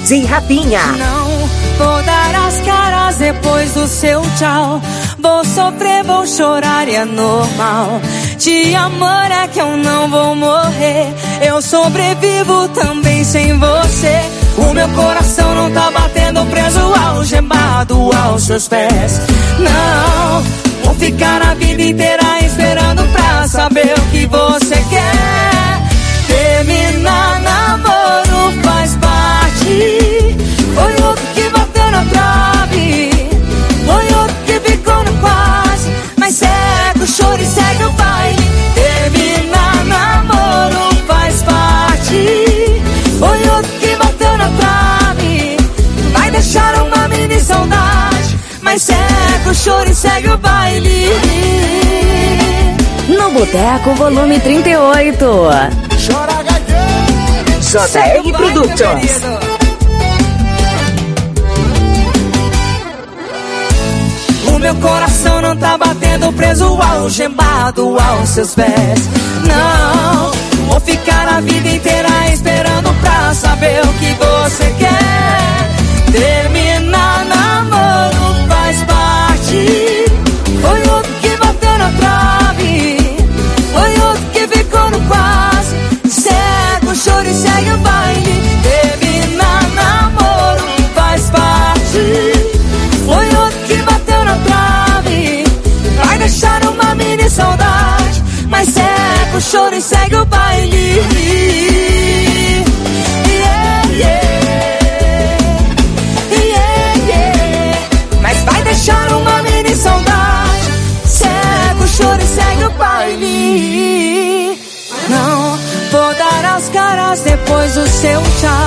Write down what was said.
DJ Rapinha. Não vou dar as caras depois do seu tchau. Vou sofrer, vou chorar e é normal. De amor é que eu não vou morrer. Eu sobrevivo também sem você. O meu coração não tá batendo, preso algemado aos seus pés. Não, vou ficar a vida inteira esperando pra saber o que você quer. Terminar namoro faz parte. Foi outro que bateu na trave, foi outro que ficou no quase. Mas segue o choro e segue o baile. Terminar namoro faz parte. Foi outro que bateu na trave, vai deixar uma mini saudade. Mas segue o choro e segue o baile. No Boteco, volume 38. Chora, gagueiro. JR Produtos. O meu coração não tá batendo, preso algemado aos seus pés. Não, vou ficar a vida inteira esperando pra saber o que você quer. Terminar namoro faz parte. Foi outro que bateu na trave, foi outro que ficou no quase. Segue o choro e segue o baile. Terminar namoro faz parte. Foi outro que bateu na trave, vai deixar uma mini saudade. Mas segue o choro e segue o baile. Yeah, yeah. Yeah, yeah. Mas vai deixar uma mini saudade. Segue o choro e segue o baile. Não vou dar as caras depois do seu tchau.